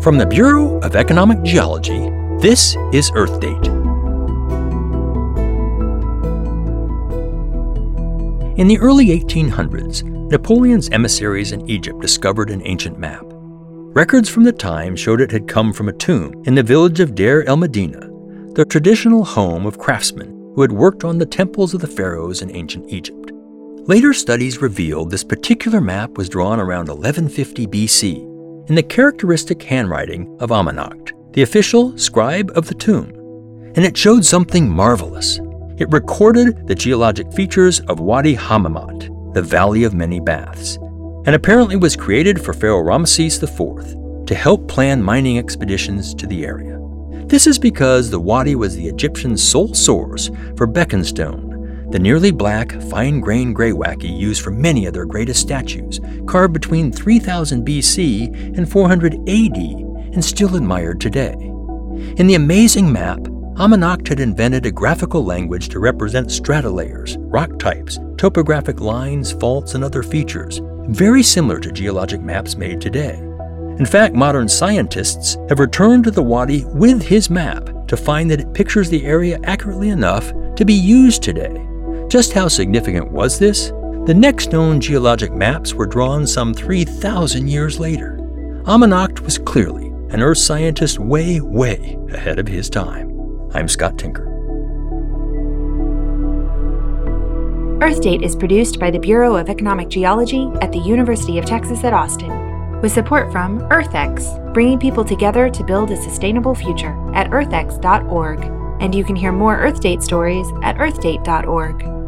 From the Bureau of Economic Geology, this is Earth Date. In the early 1800s, Napoleon's emissaries in Egypt discovered an ancient map. Records from the time showed it had come from a tomb in the village of Deir el-Medina, the traditional home of craftsmen who had worked on the temples of the pharaohs in ancient Egypt. Later studies revealed this particular map was drawn around 1150 BC in the characteristic handwriting of Amenhotep, the official scribe of the tomb. And it showed something marvelous. It recorded the geologic features of Wadi Hammamat, the Valley of Many Baths, and apparently was created for Pharaoh Ramesses IV to help plan mining expeditions to the area. This is because the wadi was the Egyptians' sole source for Beckenstone, the nearly black, fine-grained greywacke used for many of their greatest statues, carved between 3000 BC and 400 AD and still admired today. In the amazing map, Amenhotep had invented a graphical language to represent strata layers, rock types, topographic lines, faults, and other features, very similar to geologic maps made today. In fact, modern scientists have returned to the wadi with his map to find that it pictures the area accurately enough to be used today. Just how significant was this? The next known geologic maps were drawn some 3,000 years later. Amenhotep was clearly an Earth scientist way ahead of his time. I'm Scott Tinker. Earth Date is produced by the Bureau of Economic Geology at the University of Texas at Austin, with support from EarthX, bringing people together to build a sustainable future at earthx.org. And you can hear more Earth Date stories at earthdate.org.